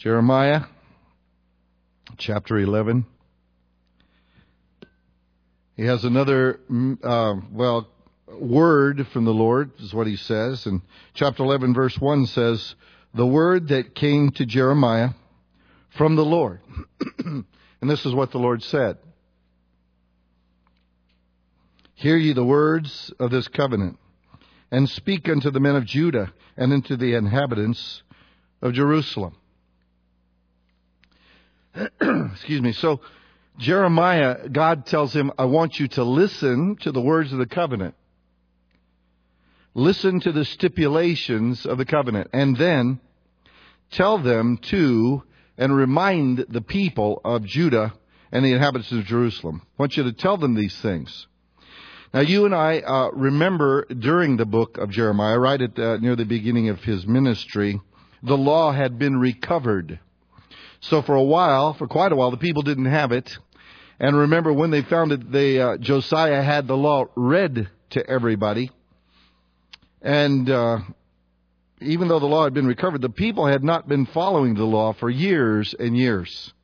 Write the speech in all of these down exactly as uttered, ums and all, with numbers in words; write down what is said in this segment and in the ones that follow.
Jeremiah chapter eleven. He has another, uh, well, word from the Lord, is what he says. And chapter eleven, verse one says, the word that came to Jeremiah from the Lord. And this is what the Lord said. Hear ye the words of this covenant, and speak unto the men of Judah and unto the inhabitants of Jerusalem. Excuse me. So Jeremiah, God tells him, I want you to listen to the words of the covenant. Listen to the stipulations of the covenant, and then tell them to and remind the people of Judah and the inhabitants of Jerusalem. I want you to tell them these things. Now, you and I uh, remember during the book of Jeremiah, right at uh, near the beginning of his ministry, the law had been recovered. So for a while, for quite a while, the people didn't have it. And remember, when they found it, they, uh, Josiah had the law read to everybody. And uh, even though the law had been recovered, the people had not been following the law for years and years.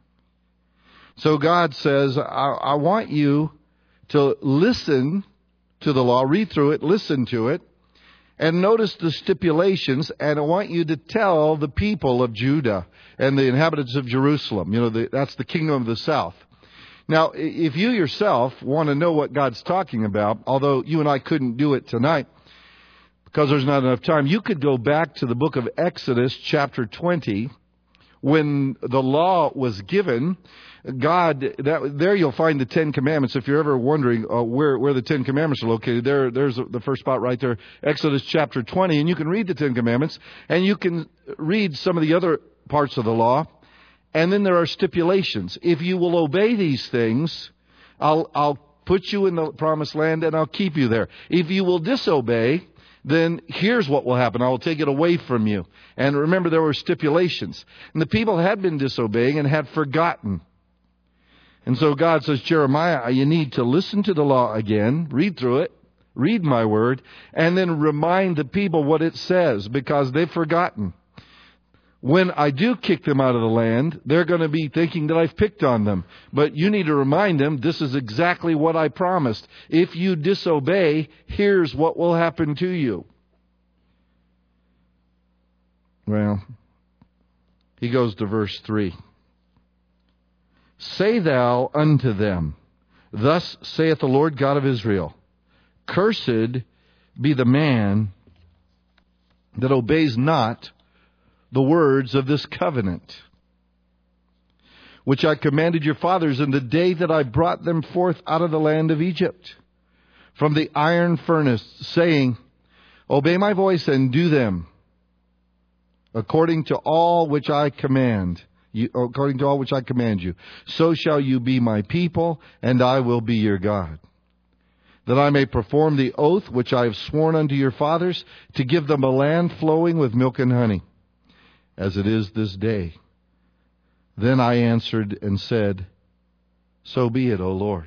So God says, I, I want you to listen to the law, read through it, listen to it, and notice the stipulations, and I want you to tell the people of Judah and the inhabitants of Jerusalem, you know, the, that's the kingdom of the south. Now, if you yourself want to know what God's talking about, although you and I couldn't do it tonight because there's not enough time, you could go back to the book of Exodus chapter twenty, when the law was given. God, that, there you'll find the Ten Commandments. If you're ever wondering uh, where, where the Ten Commandments are located, there, there's the first spot right there, Exodus chapter twenty, and you can read the Ten Commandments, and you can read some of the other parts of the law, and then there are stipulations. If you will obey these things, I'll, I'll put you in the promised land, and I'll keep you there. If you will disobey, then here's what will happen. I will take it away from you. And remember, there were stipulations. And the people had been disobeying and had forgotten. And so God says, Jeremiah, you need to listen to the law again, read through it, read my word, and then remind the people what it says, because they've forgotten. When I do kick them out of the land, they're going to be thinking that I've picked on them. But you need to remind them, this is exactly what I promised. If you disobey, here's what will happen to you. Well, he goes to verse three. Say thou unto them, thus saith the Lord God of Israel, cursed be the man that obeys not the words of this covenant, which I commanded your fathers in the day that I brought them forth out of the land of Egypt, from the iron furnace, saying, obey my voice and do them, according to all which I command you, according to all which I command you. So shall you be my people, and I will be your God. That I may perform the oath which I have sworn unto your fathers, to give them a land flowing with milk and honey, as it is this day. Then I answered and said, so be it, O Lord.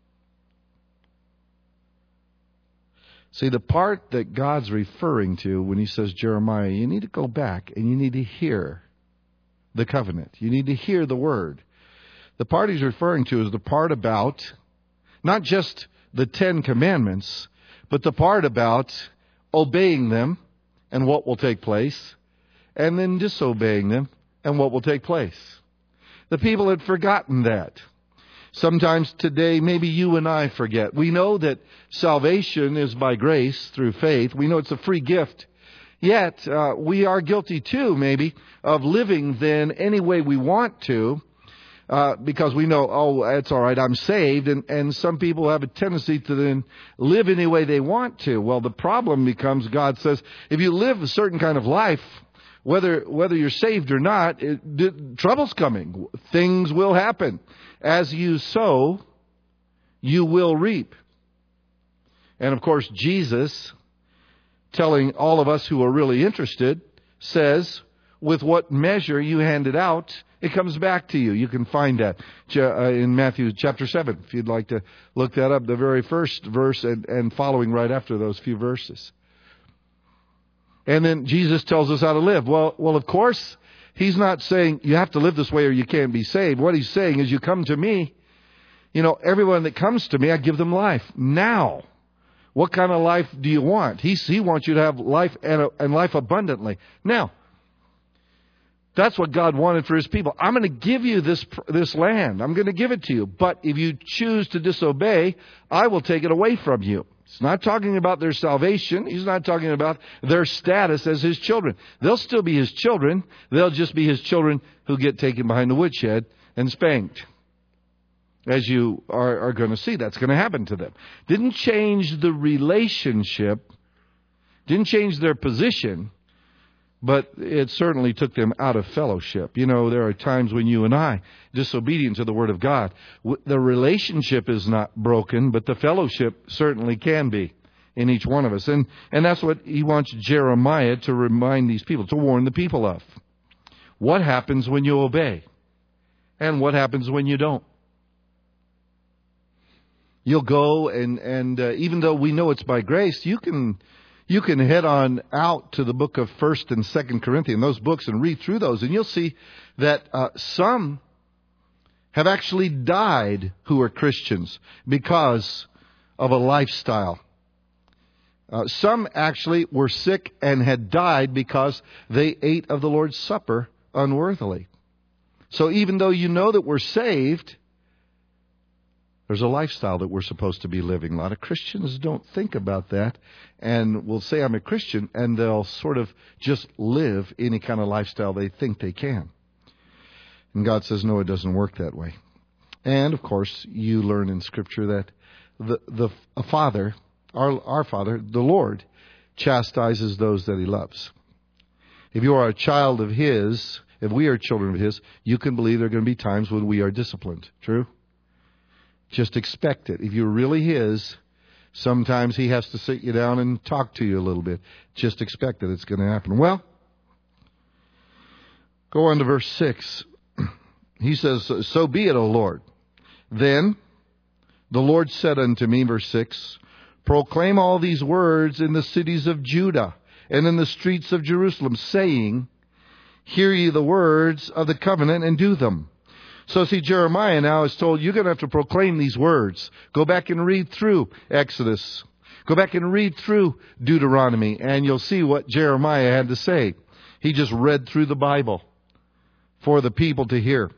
See, the part that God's referring to when he says, Jeremiah, you need to go back and you need to hear the covenant. You need to hear the word. The part he's referring to is the part about not just the Ten Commandments, but the part about obeying them and what will take place, and then disobeying them and what will take place. The people had forgotten that. Sometimes today, maybe you and I forget. We know that salvation is by grace through faith. We know it's a free gift. Yet, uh, we are guilty too, maybe, of living then any way we want to, uh, because we know, oh, it's all right, I'm saved. And, and some people have a tendency to then live any way they want to. Well, the problem becomes, God says, if you live a certain kind of life, whether whether you're saved or not, it, it, trouble's coming. Things will happen. As you sow, you will reap. And of course, Jesus, telling all of us who are really interested, says, with what measure you hand it out, it comes back to you. You can find that in Matthew chapter seven, if you'd like to look that up, the very first verse and, and following right after those few verses. And then Jesus tells us how to live. Well, well, of course, He's not saying you have to live this way or you can't be saved. What he's saying is you come to me. You know, everyone that comes to me, I give them life. Now, what kind of life do you want? He, he wants you to have life and, and life abundantly. Now, that's what God wanted for his people. I'm going to give you this, this land. I'm going to give it to you. But if you choose to disobey, I will take it away from you. He's not talking about their salvation. He's not talking about their status as his children. They'll still be his children. They'll just be his children who get taken behind the woodshed and spanked. As you are, are going to see, that's going to happen to them. Didn't change the relationship. Didn't change their position. But it certainly took them out of fellowship. You know, there are times when you and I, disobedient to the Word of God, the relationship is not broken, but the fellowship certainly can be in each one of us. And, and that's what he wants Jeremiah to remind these people, to warn the people of. What happens when you obey? And what happens when you don't? You'll go and, and uh, even though we know it's by grace, you can... You can head on out to the book of First and Second Corinthians, those books, and read through those, and you'll see that uh, some have actually died who are Christians because of a lifestyle. Uh, some actually were sick and had died because they ate of the Lord's Supper unworthily. So even though you know that we're saved, there's a lifestyle that we're supposed to be living. A lot of Christians don't think about that and will say, I'm a Christian, and they'll sort of just live any kind of lifestyle they think they can. And God says, no, it doesn't work that way. And, of course, you learn in Scripture that the the a Father, our, our Father, the Lord, chastises those that He loves. If you are a child of His, if we are children of His, you can believe there are going to be times when we are disciplined. True? Just expect it. If you're really His, sometimes He has to sit you down and talk to you a little bit. Just expect that it's going to happen. Well, go on to verse six. He says, so be it, O Lord. Then the Lord said unto me, verse six, proclaim all these words in the cities of Judah and in the streets of Jerusalem, saying, hear ye the words of the covenant and do them. So see, Jeremiah now is told, you're going to have to proclaim these words. Go back and read through Exodus. Go back and read through Deuteronomy, and you'll see what Jeremiah had to say. He just read through the Bible for the people to hear.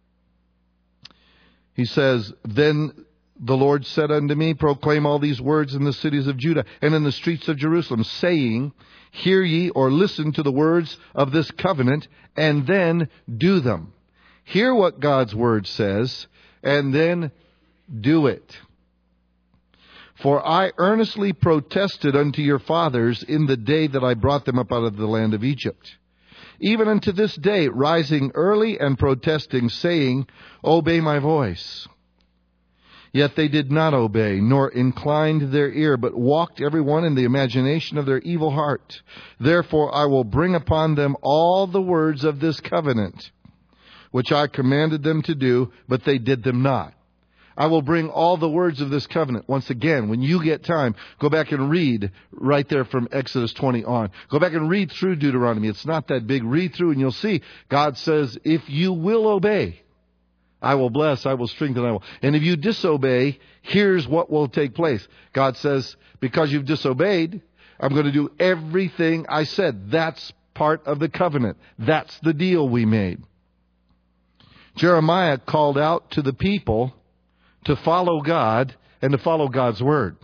He says, then the Lord said unto me, proclaim all these words in the cities of Judah and in the streets of Jerusalem, saying, hear ye or listen to the words of this covenant, and then do them. Hear what God's word says, and then do it. For I earnestly protested unto your fathers in the day that I brought them up out of the land of Egypt, even unto this day, rising early and protesting, saying, obey my voice. Yet they did not obey, nor inclined their ear, but walked every one in the imagination of their evil heart. Therefore I will bring upon them all the words of this covenant, which I commanded them to do, but they did them not. I will bring all the words of this covenant. Once again, when you get time, go back and read right there from Exodus twenty on. Go back and read through Deuteronomy. It's not that big. Read through and you'll see God says, if you will obey, I will bless, I will strengthen, I will. And if you disobey, here's what will take place. God says, because you've disobeyed, I'm going to do everything I said. That's part of the covenant. That's the deal we made. Jeremiah called out to the people to follow God and to follow God's word,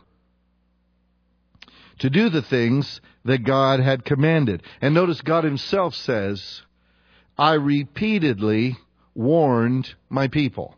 to do the things that God had commanded. And notice God himself says, I repeatedly warned my people.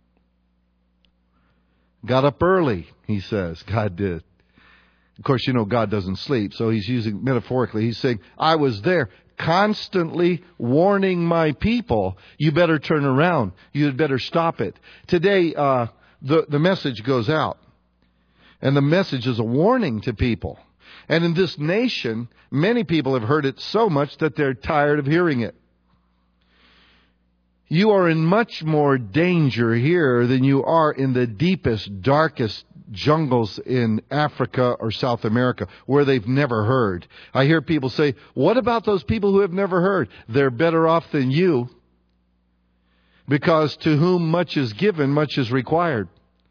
Got up early, he says. God did. Of course, you know, God doesn't sleep, so he's using metaphorically. He's saying, I was there constantly warning my people, you better turn around. You had better stop it. Today, uh, the, the message goes out. And the message is a warning to people. And in this nation, many people have heard it so much that they're tired of hearing it. You are in much more danger here than you are in the deepest, darkest jungles in Africa or South America where they've never heard. I hear people say, what about those people who have never heard? They're better off than you, because to whom much is given, much is required.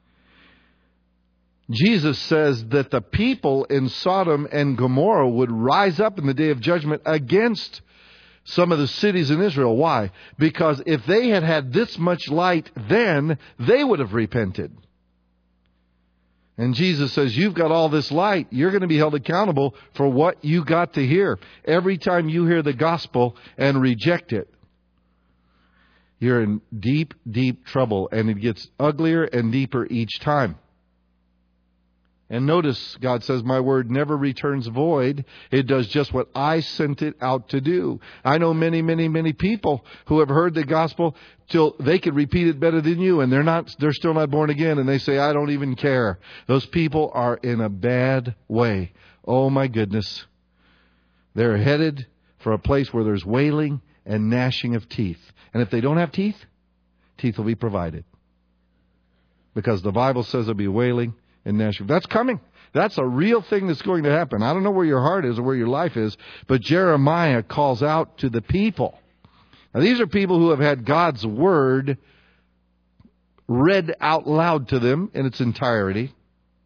Jesus says that the people in Sodom and Gomorrah would rise up in the day of judgment against some of the cities in Israel. Why? Because if they had had this much light then, they would have repented. And Jesus says, you've got all this light. You're going to be held accountable for what you got to hear. Every time you hear the gospel and reject it, you're in deep, deep trouble. And it gets uglier and deeper each time. And notice, God says, my word never returns void. It does just what I sent it out to do. I know many, many, many people who have heard the gospel till they could repeat it better than you, and they're not, they're still not born again, and they say, I don't even care. Those people are in a bad way. Oh my goodness. They're headed for a place where there's wailing and gnashing of teeth. And if they don't have teeth, teeth will be provided. Because the Bible says there'll be wailing and gnashing. That's coming. That's a real thing that's going to happen. I don't know where your heart is or where your life is, but Jeremiah calls out to the people. Now, these are people who have had God's word read out loud to them in its entirety.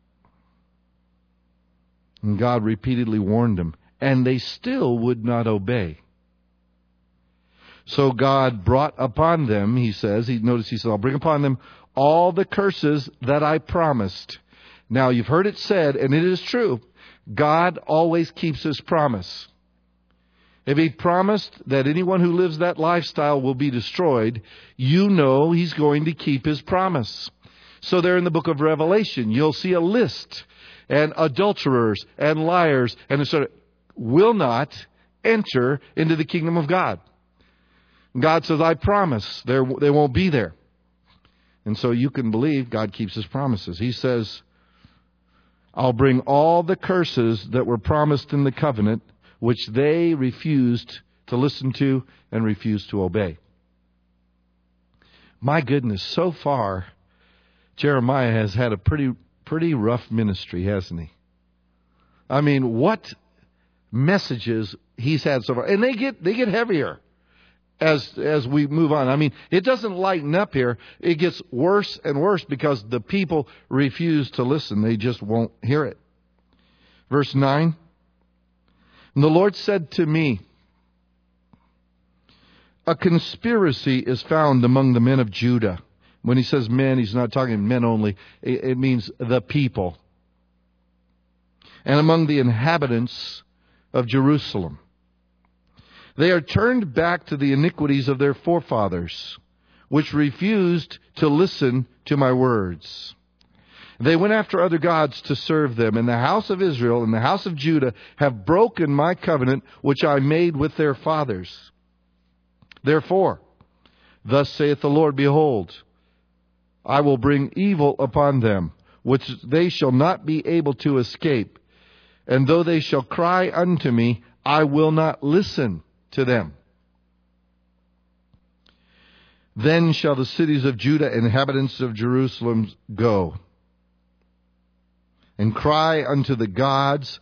And God repeatedly warned them, and they still would not obey. So God brought upon them, he says, he notice he said, I'll bring upon them all the curses that I promised. Now, you've heard it said, and it is true, God always keeps his promise. If he promised that anyone who lives that lifestyle will be destroyed, you know he's going to keep his promise. So there in the book of Revelation, you'll see a list, and adulterers and liars and sort of will not enter into the kingdom of God. God says, I promise they won't be there. And so you can believe God keeps his promises. He says, I'll bring all the curses that were promised in the covenant, which they refused to listen to and refused to obey. My goodness, so far, Jeremiah has had a pretty, pretty rough ministry, hasn't he? I mean, what messages he's had so far. And they get, they get heavier as, as we move on. I mean, it doesn't lighten up here. It gets worse and worse because the people refuse to listen. They just won't hear it. Verse nine. And the Lord said to me, a conspiracy is found among the men of Judah. When he says men, he's not talking men only. It means the people. And among the inhabitants of Jerusalem. They are turned back to the iniquities of their forefathers, which refused to listen to my words. They went after other gods to serve them, and the house of Israel and the house of Judah have broken my covenant, which I made with their fathers. Therefore, thus saith the Lord, behold, I will bring evil upon them, which they shall not be able to escape. And though they shall cry unto me, I will not listen to them. Then shall the cities of Judah and inhabitants of Jerusalem go and cry unto the gods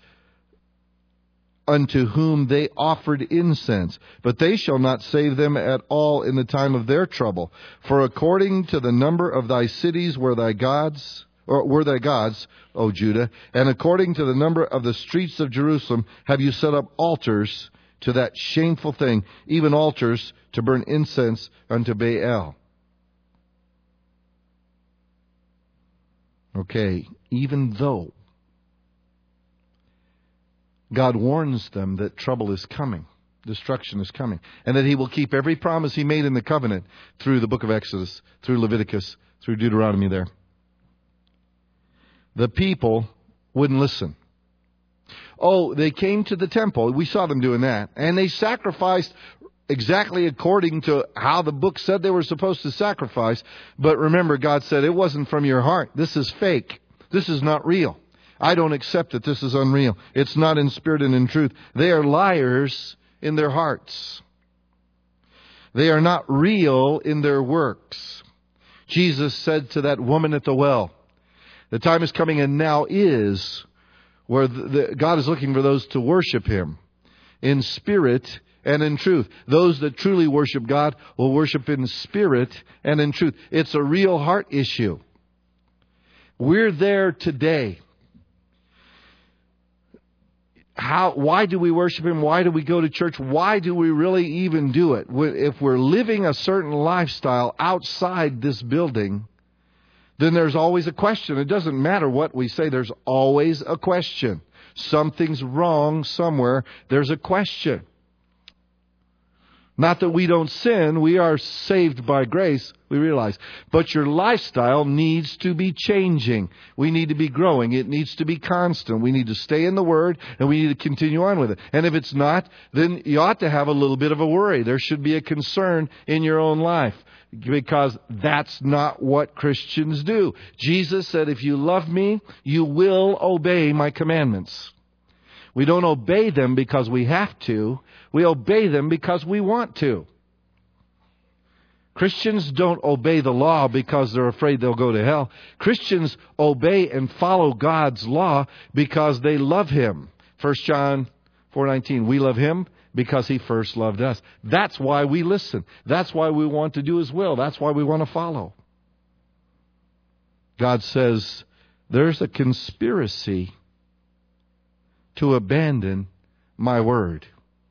unto whom they offered incense. But they shall not save them at all in the time of their trouble. For according to the number of thy cities were thy gods, or were thy gods, O Judah, and according to the number of the streets of Jerusalem have you set up altars to that shameful thing, even altars to burn incense unto Baal. Okay, even though God warns them that trouble is coming, destruction is coming, and that he will keep every promise he made in the covenant through the book of Exodus, through Leviticus, through Deuteronomy there. The people wouldn't listen. Oh, they came to the temple. We saw them doing that. And they sacrificed exactly according to how the book said they were supposed to sacrifice. But remember, God said, it wasn't from your heart. This is fake. This is not real. I don't accept it. This is unreal. It's not in spirit and in truth. They are liars in their hearts. They are not real in their works. Jesus said to that woman at the well, the time is coming and now is where the, the, God is looking for those to worship Him in spirit and in truth. Those that truly worship God will worship in spirit and in truth. It's a real heart issue. We're there today. How? Why do we worship Him? Why do we go to church? Why do we really even do it? If we're living a certain lifestyle outside this building, then there's always a question. It doesn't matter what we say. There's always a question. Something's wrong somewhere. There's a question. Not that we don't sin. We are saved by grace, we realize. But your lifestyle needs to be changing. We need to be growing. It needs to be constant. We need to stay in the Word, and we need to continue on with it. And if it's not, then you ought to have a little bit of a worry. There should be a concern in your own life, because that's not what Christians do. Jesus said, if you love me, you will obey my commandments. We don't obey them because we have to. We obey them because we want to. Christians don't obey the law because they're afraid they'll go to hell. Christians obey and follow God's law because they love Him. First John four nineteen, we love Him because He first loved us. That's why we listen. That's why we want to do His will. That's why we want to follow. God says there's a conspiracy to abandon my word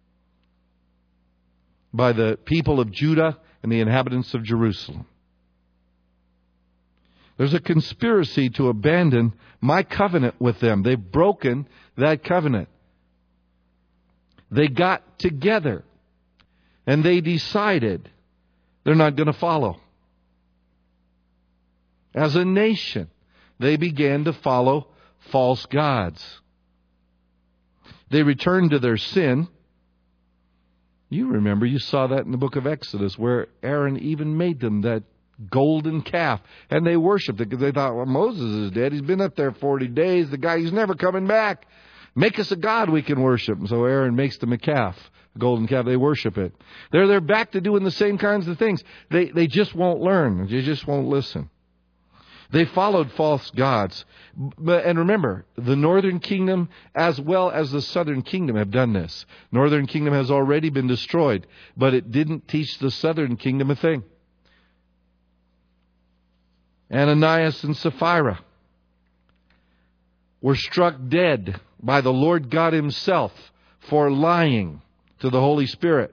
by the people of Judah and the inhabitants of Jerusalem. There's a conspiracy to abandon my covenant with them. They've broken that covenant. They got together and they decided they're not going to follow. As a nation, they began to follow false gods. They returned to their sin. You remember, you saw that in the book of Exodus, where Aaron even made them that golden calf. And they worshipped it because they thought, well, Moses is dead. He's been up there forty days. The guy, he's never coming back. Make us a god we can worship. And so Aaron makes them a calf, a golden calf. They worship it. They're, they're back to doing the same kinds of things. They, they just won't learn. They just won't listen. They followed false gods. And remember, the northern kingdom as well as the southern kingdom have done this. Northern kingdom has already been destroyed, but it didn't teach the southern kingdom a thing. Ananias and Sapphira were struck dead by the Lord God Himself for lying to the Holy Spirit.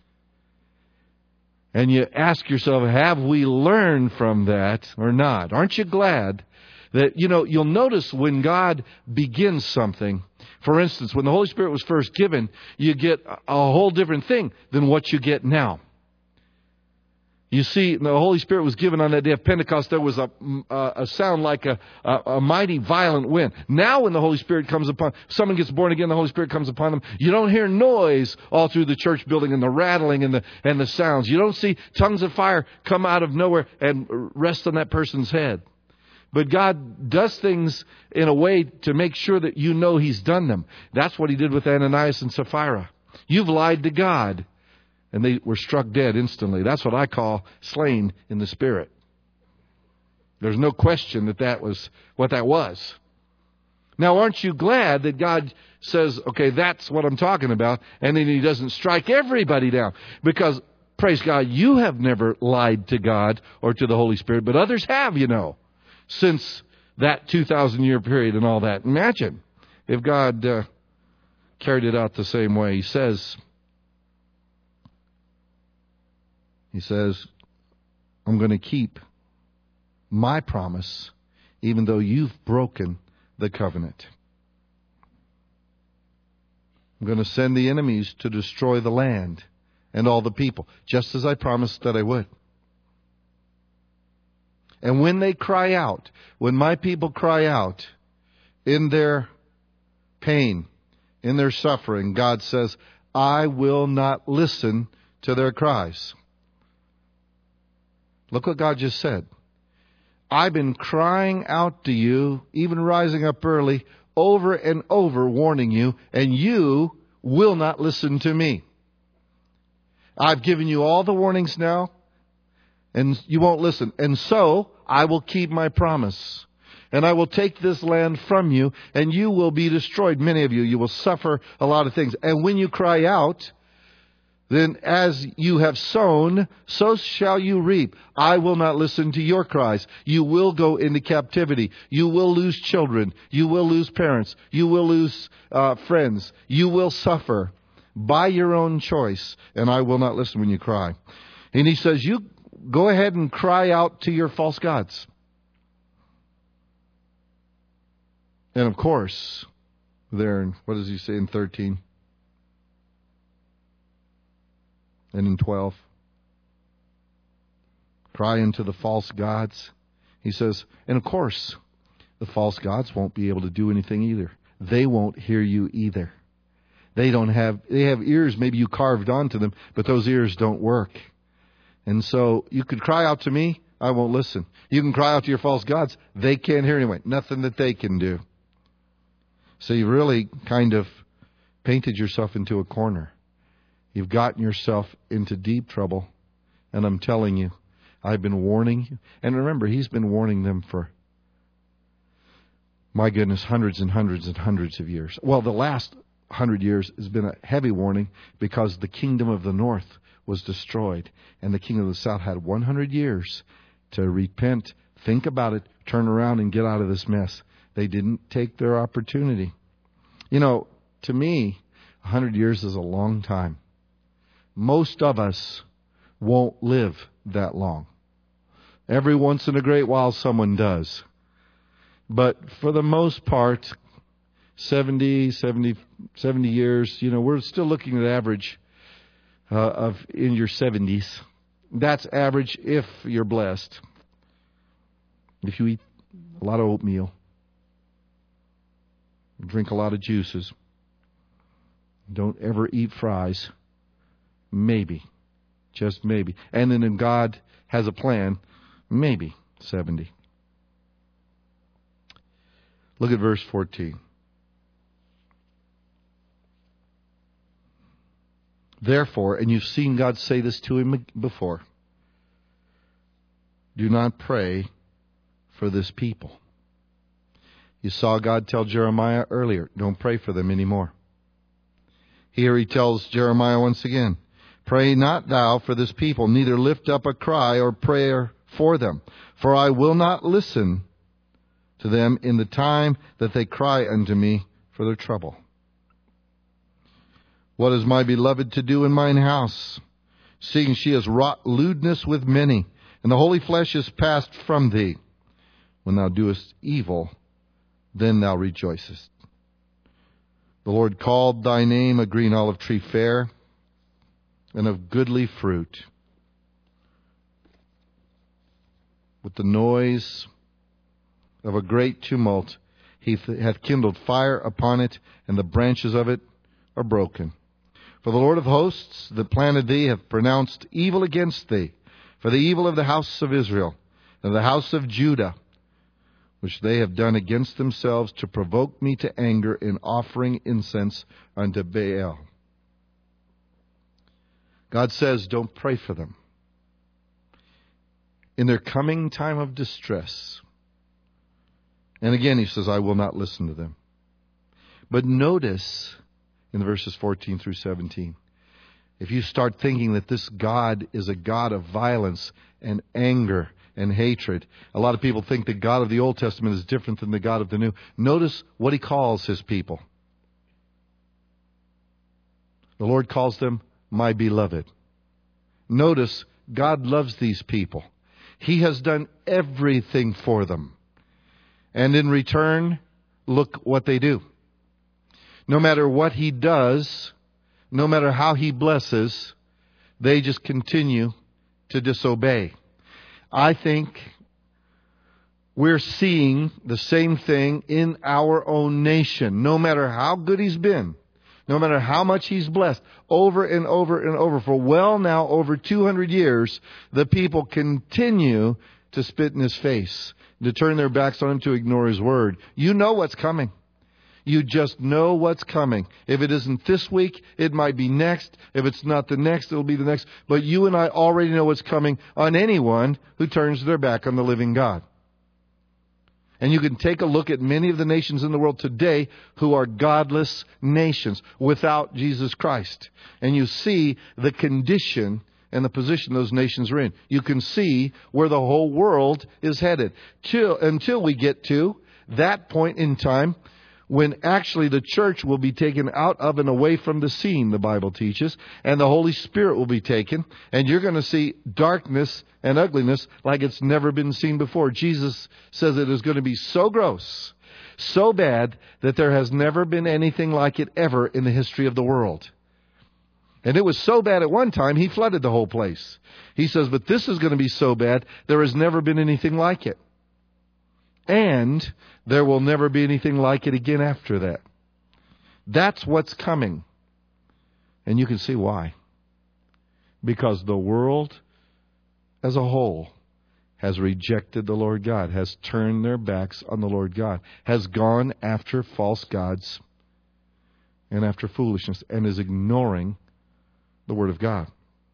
And you ask yourself, have we learned from that or not? Aren't you glad that, you know, you'll notice when God begins something, for instance, when the Holy Spirit was first given, you get a whole different thing than what you get now. You see, the Holy Spirit was given on that day of Pentecost. There was a, a, a sound like a, a, a mighty violent wind. Now when the Holy Spirit comes upon, someone gets born again, the Holy Spirit comes upon them. You don't hear noise all through the church building and the rattling and the, and the sounds. You don't see tongues of fire come out of nowhere and rest on that person's head. But God does things in a way to make sure that you know He's done them. That's what He did with Ananias and Sapphira. You've lied to God. And they were struck dead instantly. That's what I call slain in the Spirit. There's no question that that was what that was. Now, aren't you glad that God says, okay, that's what I'm talking about, and then He doesn't strike everybody down? Because, praise God, you have never lied to God or to the Holy Spirit, but others have, you know, since that two thousand year period and all that. Imagine if God uh, carried it out the same way. He says, He says, I'm going to keep my promise even though you've broken the covenant. I'm going to send the enemies to destroy the land and all the people, just as I promised that I would. And when they cry out, when my people cry out in their pain, in their suffering, God says, I will not listen to their cries. Look what God just said. I've been crying out to you, even rising up early, over and over, warning you, and you will not listen to me. I've given you all the warnings now, and you won't listen. And so I will keep my promise. And I will take this land from you, and you will be destroyed. Many of you, you will suffer a lot of things. And when you cry out, then as you have sown, so shall you reap. I will not listen to your cries. You will go into captivity. You will lose children. You will lose parents. You will lose uh, friends. You will suffer by your own choice, and I will not listen when you cry. And he says, you go ahead and cry out to your false gods. And of course, there, what does he say in thirteen? And in twelve? Cry unto the false gods. He says, and of course, the false gods won't be able to do anything either. They won't hear you either. They don't have, they have ears maybe you carved onto them, but those ears don't work. And so you could cry out to me, I won't listen. You can cry out to your false gods, they can't hear anyway. Nothing that they can do. So you really kind of painted yourself into a corner. You've gotten yourself into deep trouble. And I'm telling you, I've been warning you. And remember, he's been warning them for, my goodness, hundreds and hundreds and hundreds of years. Well, the last hundred years has been a heavy warning because the kingdom of the north was destroyed. And the kingdom of the south had one hundred years to repent, think about it, turn around and get out of this mess. They didn't take their opportunity. You know, to me, one hundred years is a long time. Most of us won't live that long. Every once in a great while, someone does. But for the most part, seventy, seventy, seventy years, you know, we're still looking at average uh, of in your seventies. That's average if you're blessed. If you eat a lot of oatmeal, drink a lot of juices, don't ever eat fries, maybe, just maybe. And then if God has a plan, maybe seventy. Look at verse fourteen. Therefore, and you've seen God say this to him before, do not pray for this people. You saw God tell Jeremiah earlier, don't pray for them anymore. Here he tells Jeremiah once again, pray not thou for this people, neither lift up a cry or prayer for them, for I will not listen to them in the time that they cry unto me for their trouble. What is my beloved to do in mine house, seeing she has wrought lewdness with many, and the holy flesh is passed from thee? When thou doest evil, then thou rejoicest. The Lord called thy name a green olive tree fair, and of goodly fruit. With the noise of a great tumult, he hath kindled fire upon it, and the branches of it are broken. For the Lord of hosts that planted thee hath pronounced evil against thee, for the evil of the house of Israel, and the house of Judah, which they have done against themselves to provoke me to anger in offering incense unto Baal. God says, don't pray for them. In their coming time of distress. And again, he says, I will not listen to them. But notice in the verses fourteen through seventeen, if you start thinking that this God is a God of violence and anger and hatred, a lot of people think the God of the Old Testament is different than the God of the New. Notice what he calls his people. The Lord calls them my beloved. Notice God loves these people. He has done everything for them. And in return, look what they do. No matter what he does, no matter how he blesses, they just continue to disobey. I think we're seeing the same thing in our own nation. No matter how good he's been, no matter how much he's blessed, over and over and over, for well now over two hundred years, the people continue to spit in his face, to turn their backs on him, to ignore his word. You know what's coming. You just know what's coming. If it isn't this week, it might be next. If it's not the next, it'll be the next. But you and I already know what's coming on anyone who turns their back on the living God. And you can take a look at many of the nations in the world today who are godless nations without Jesus Christ. And you see the condition and the position those nations are in. You can see where the whole world is headed. Till, until we get to that point in time when actually the church will be taken out of and away from the scene, the Bible teaches, and the Holy Spirit will be taken, and you're going to see darkness and ugliness like it's never been seen before. Jesus says it is going to be so gross, so bad, that there has never been anything like it ever in the history of the world. And it was so bad at one time, he flooded the whole place. He says, but this is going to be so bad, there has never been anything like it. And there will never be anything like it again after that. That's what's coming. And you can see why. Because the world as a whole has rejected the Lord God, has turned their backs on the Lord God, has gone after false gods and after foolishness, and is ignoring the Word of God.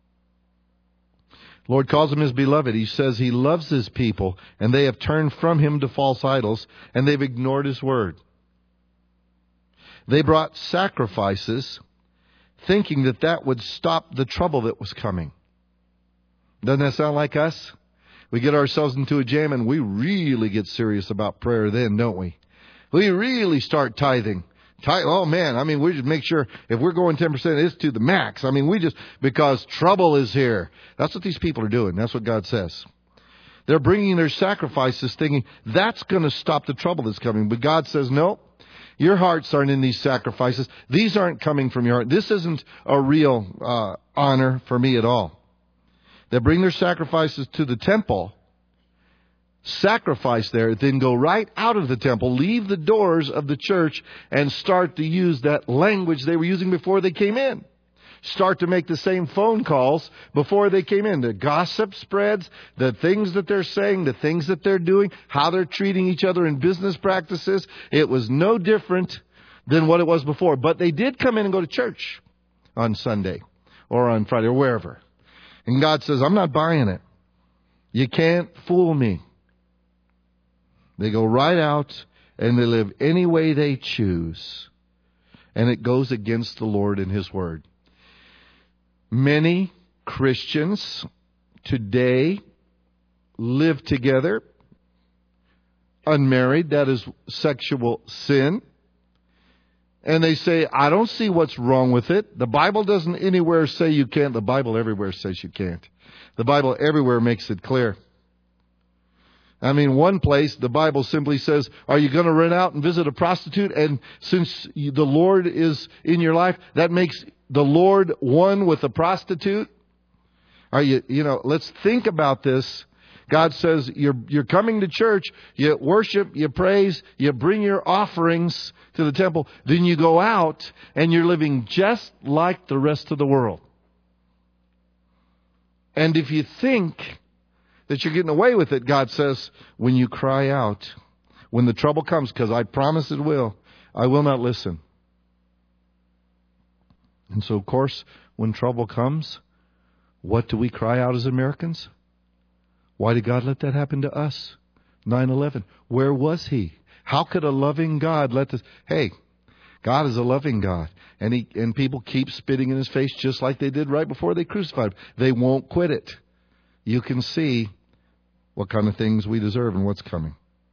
Lord calls him his beloved. He says he loves his people, and they have turned from him to false idols, and they've ignored his word. They brought sacrifices, thinking that that would stop the trouble that was coming. Doesn't that sound like us? We get ourselves into a jam, and we really get serious about prayer then, don't we? We really start tithing. Oh man, I mean, we just make sure if we're going ten percent, it's to the max. I mean, we just, because trouble is here. That's what these people are doing. That's what God says. They're bringing their sacrifices thinking that's going to stop the trouble that's coming. But God says, no, your hearts aren't in these sacrifices. These aren't coming from your heart. This isn't a real uh, honor for me at all. They bring their sacrifices to the temple, sacrifice there, then go right out of the temple, leave the doors of the church, and start to use that language they were using before they came in. Start to make the same phone calls before they came in. The gossip spreads, the things that they're saying, the things that they're doing, how they're treating each other in business practices. It was no different than what it was before. But they did come in and go to church on Sunday or on Friday or wherever. And God says, I'm not buying it. You can't fool me. They go right out and they live any way they choose. And it goes against the Lord and His Word. Many Christians today live together unmarried. That is sexual sin. And they say, I don't see what's wrong with it. The Bible doesn't anywhere say you can't. The Bible everywhere says you can't. The Bible everywhere makes it clear. I mean, one place, the Bible simply says, are you going to run out and visit a prostitute? And since the Lord is in your life, that makes the Lord one with the prostitute? Are you, you know, let's think about this. God says, you're, you're coming to church, you worship, you praise, you bring your offerings to the temple, then you go out and you're living just like the rest of the world. And if you think that you're getting away with it, God says, when you cry out, when the trouble comes, because I promise it will, I will not listen. And so, of course, when trouble comes, what do we cry out as Americans? Why did God let that happen to us? nine eleven. Where was He? How could a loving God let this? Hey, God is a loving God. And he and people keep spitting in His face just like they did right before they crucified Him. They won't quit it. You can see what kind of things we deserve and what's coming.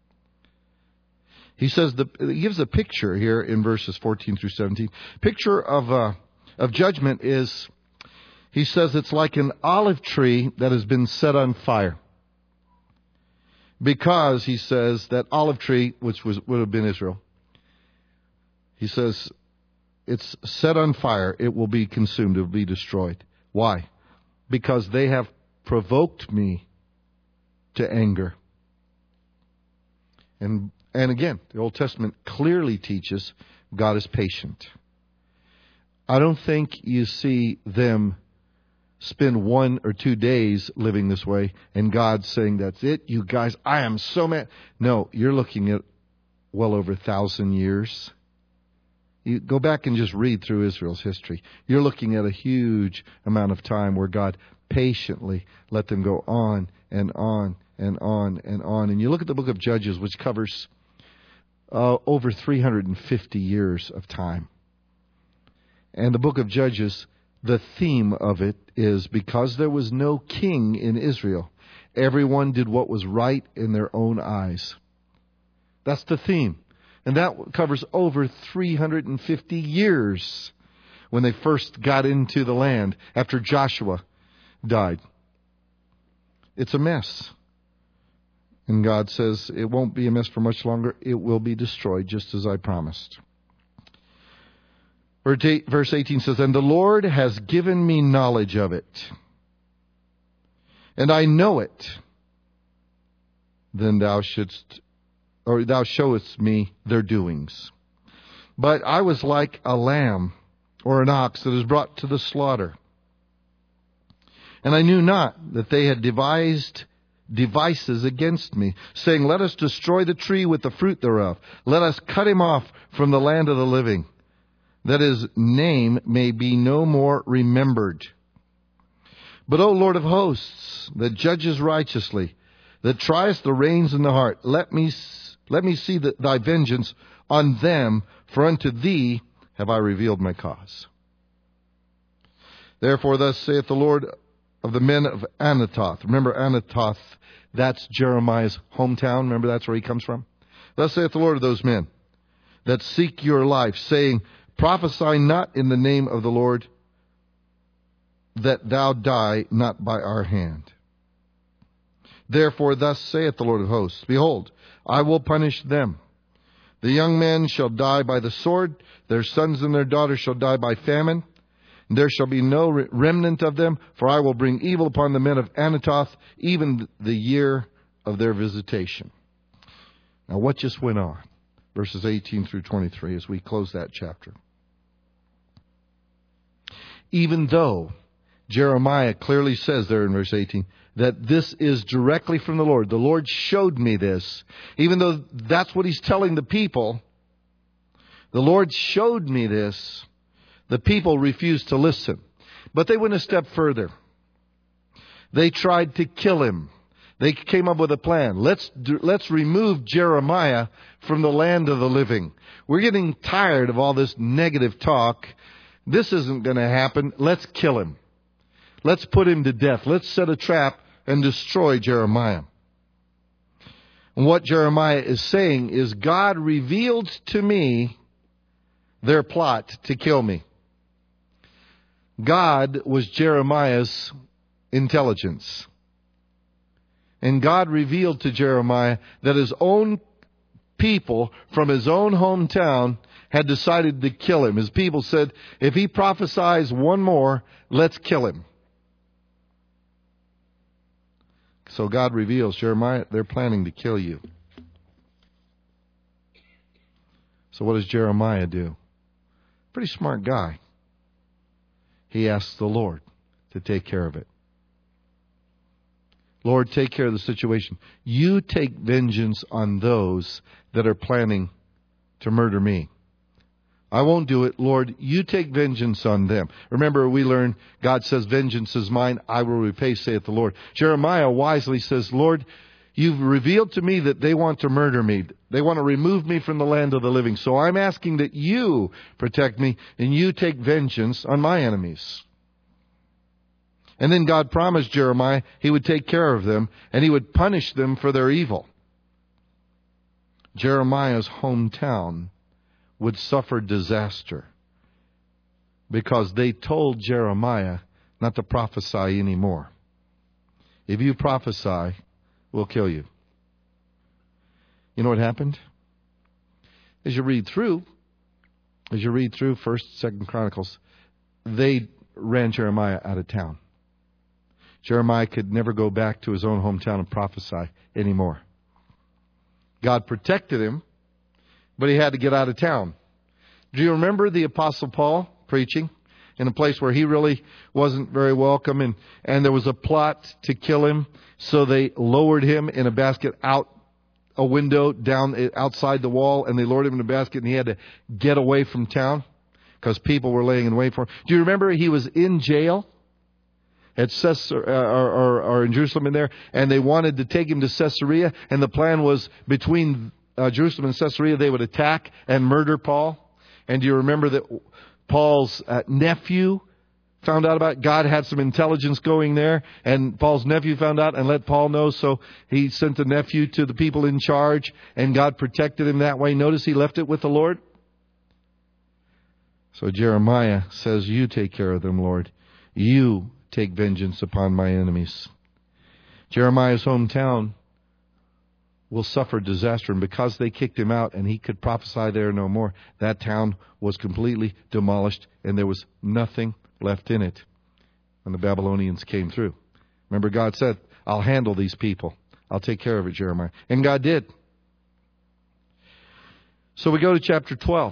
He says, the, he gives a picture here in verses fourteen through seventeen. Picture of, uh, of judgment is, he says it's like an olive tree that has been set on fire. Because, he says, that olive tree, which was would have been Israel, he says, it's set on fire. It will be consumed. It will be destroyed. Why? Because they have provoked me to anger. And and again, the Old Testament clearly teaches God is patient. I don't think you see them spend one or two days living this way and God saying, that's it, you guys, I am so mad. No, you're looking at well over a thousand years. You go back and just read through Israel's history. You're looking at a huge amount of time where God patiently let them go on and on and on and on. And you look at the book of Judges, which covers uh, over three hundred fifty years of time. And the book of Judges, the theme of it is because there was no king in Israel, everyone did what was right in their own eyes. That's the theme. And that covers over three hundred fifty years when they first got into the land after Joshua died. It's a mess. And God says it won't be a mess for much longer. It will be destroyed just as I promised. Verse eighteen says, and the Lord has given me knowledge of it, and I know it. Then thou shouldst or thou showest me their doings. But I was like a lamb or an ox that is brought to the slaughter. And I knew not that they had devised devices against me, saying, let us destroy the tree with the fruit thereof. Let us cut him off from the land of the living, that his name may be no more remembered. But, O Lord of hosts, that judges righteously, that triest the reins in the heart, let me Let me see the, thy vengeance on them, for unto thee have I revealed my cause. Therefore thus saith the Lord of the men of Anathoth. Remember Anathoth, that's Jeremiah's hometown. Remember that's where he comes from. Thus saith the Lord of those men that seek your life, saying, prophesy not in the name of the Lord, that thou die not by our hand. Therefore thus saith the Lord of hosts, behold, I will punish them. The young men shall die by the sword, their sons and their daughters shall die by famine. There shall be no remnant of them, for I will bring evil upon the men of Anathoth, even the year of their visitation. Now what just went on? Verses eighteen through twenty-three as we close that chapter. Even though Jeremiah clearly says there in verse eighteen that this is directly from the Lord. The Lord showed me this. Even though that's what he's telling the people, the Lord showed me this. The people refused to listen. But they went a step further. They tried to kill him. They came up with a plan. Let's do, let's remove Jeremiah from the land of the living. We're getting tired of all this negative talk. This isn't going to happen. Let's kill him. Let's put him to death. Let's set a trap and destroy Jeremiah. And what Jeremiah is saying is, God revealed to me their plot to kill me. God was Jeremiah's intelligence. And God revealed to Jeremiah that his own people from his own hometown had decided to kill him. His people said, if he prophesies one more, let's kill him. So God reveals, Jeremiah, they're planning to kill you. So what does Jeremiah do? Pretty smart guy. He asks the Lord to take care of it. Lord, take care of the situation. You take vengeance on those that are planning to murder me. I won't do it. Lord, you take vengeance on them. Remember, we learned God says, vengeance is mine, I will repay, saith the Lord. Jeremiah wisely says, Lord, you've revealed to me that they want to murder me. They want to remove me from the land of the living. So I'm asking that you protect me and you take vengeance on my enemies. And then God promised Jeremiah he would take care of them and he would punish them for their evil. Jeremiah's hometown would suffer disaster because they told Jeremiah not to prophesy anymore. If you prophesy, we'll kill you. You know what happened? As you read through, as you read through First, Second Chronicles, they ran Jeremiah out of town. Jeremiah could never go back to his own hometown and prophesy anymore. God protected him, but he had to get out of town. Do you remember the Apostle Paul preaching in a place where he really wasn't very welcome, and, and there was a plot to kill him, so they lowered him in a basket out a window down outside the wall, and they lowered him in a basket, and he had to get away from town because people were laying in wait for him. Do you remember he was in jail at Caesar, uh, or, or, or in Jerusalem in there, and they wanted to take him to Caesarea, and the plan was between uh, Jerusalem and Caesarea they would attack and murder Paul. And do you remember that Paul's uh, nephew found out about it? God had some intelligence going there, and Paul's nephew found out and let Paul know, so he sent the nephew to the people in charge, and God protected him that way. Notice he left it with the Lord. So Jeremiah says, you take care of them, Lord. You take vengeance upon my enemies. Jeremiah's hometown will suffer disaster, and because they kicked him out and he could prophesy there no more, that town was completely demolished, and there was nothing left in it when the Babylonians came through. Remember, God said, I'll handle these people. I'll take care of it, Jeremiah. And God did. So we go to chapter twelve.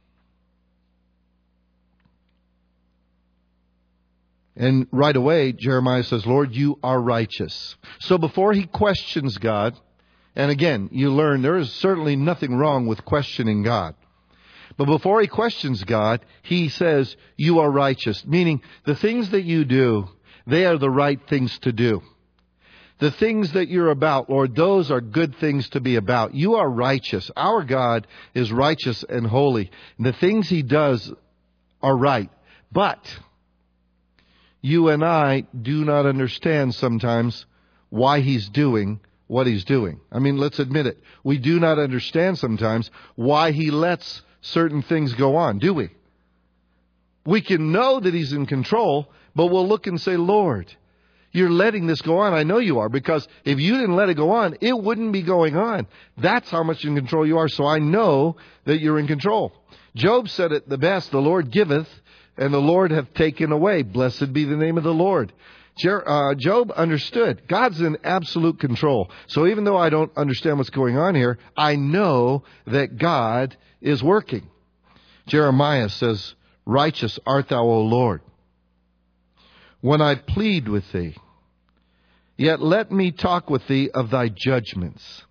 And right away, Jeremiah says, Lord, you are righteous. So before he questions God, and again, you learn there is certainly nothing wrong with questioning God. But before he questions God, he says, you are righteous. Meaning, the things that you do, they are the right things to do. The things that you're about, Lord, those are good things to be about. You are righteous. Our God is righteous and holy. And the things he does are right. But you and I do not understand sometimes why he's doing what he's doing. I mean, let's admit it. We do not understand sometimes why he lets certain things go on, do we? We can know that he's in control, but we'll look and say, Lord, you're letting this go on. I know you are, because if you didn't let it go on, it wouldn't be going on. That's how much in control you are. So I know that you're in control. Job said it the best, the Lord giveth, and the Lord hath taken away. Blessed be the name of the Lord. Jer- uh, Job understood. God's in absolute control. So even though I don't understand what's going on here, I know that God is working. Jeremiah says, righteous art thou, O Lord, when I plead with thee. Yet let me talk with thee of thy judgments.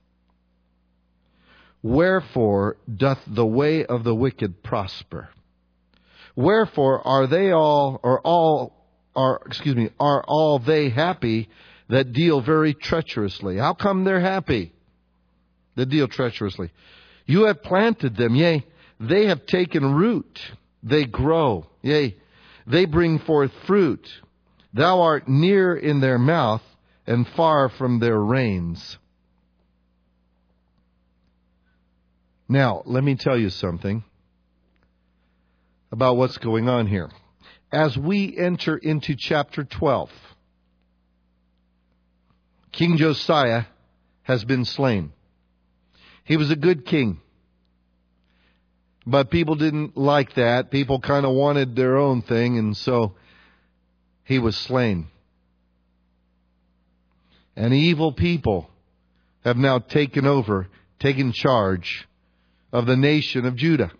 Wherefore doth the way of the wicked prosper? Wherefore are they all, or all, are, excuse me, are all they happy that deal very treacherously? How come they're happy that deal treacherously? You have planted them, yea, they have taken root. They grow, yea, they bring forth fruit. Thou art near in their mouth and far from their reins. Now, let me tell you something about what's going on here. As we enter into chapter twelve, King Josiah has been slain. He was a good king. But people didn't like that. People kind of wanted their own thing, and so he was slain. And evil people have now taken over, taken charge of the nation of Judah.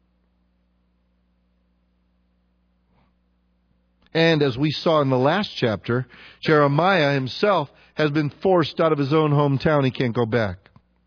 And as we saw in the last chapter, Jeremiah himself has been forced out of his own hometown. He can't go back.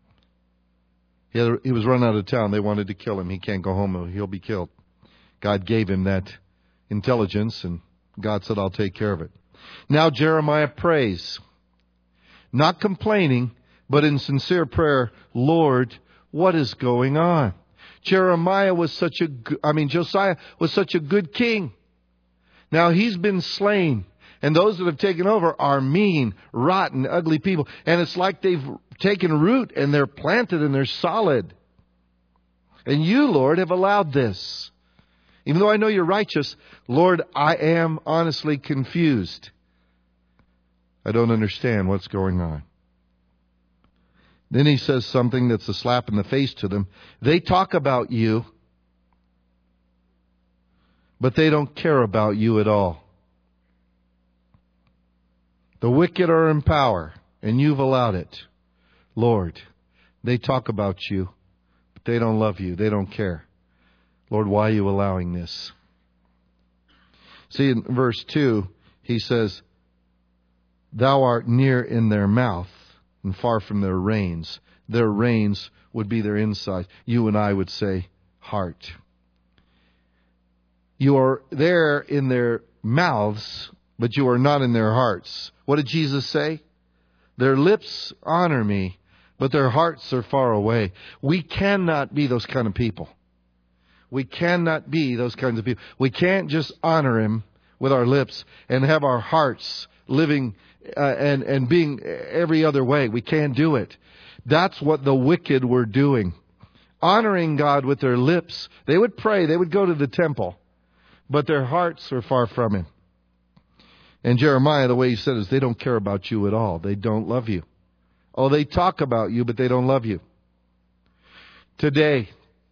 He was run out of town. They wanted to kill him. He can't go home. He'll be killed. God gave him that intelligence, and God said, I'll take care of it. Now Jeremiah prays, not complaining, but in sincere prayer, Lord, what is going on? Jeremiah was such a, I mean, Josiah was such a good king. Now he's been slain. And those that have taken over are mean, rotten, ugly people. And it's like they've taken root and they're planted and they're solid. And you, Lord, have allowed this. Even though I know you're righteous, Lord, I am honestly confused. I don't understand what's going on. Then he says something that's a slap in the face to them. They talk about you, but they don't care about you at all. The wicked are in power, and you've allowed it. Lord, they talk about you, but they don't love you. They don't care. Lord, why are you allowing this? See, in verse two, he says, Thou art near in their mouth and far from their reins. their reins would be their inside. You and I would say heart. You are there in their mouths, but you are not in their hearts. What did Jesus say? Their lips honor me, but their hearts are far away. We cannot be those kind of people. We cannot be those kinds of people. We can't just honor Him with our lips and have our hearts living uh, and, and being every other way. We can't do it. That's what the wicked were doing. Honoring God with their lips. They would pray. They would go to the temple. But their hearts are far from Him. And Jeremiah, the way he said it is, they don't care about you at all. They don't love you. Oh, they talk about you, but they don't love you. Today,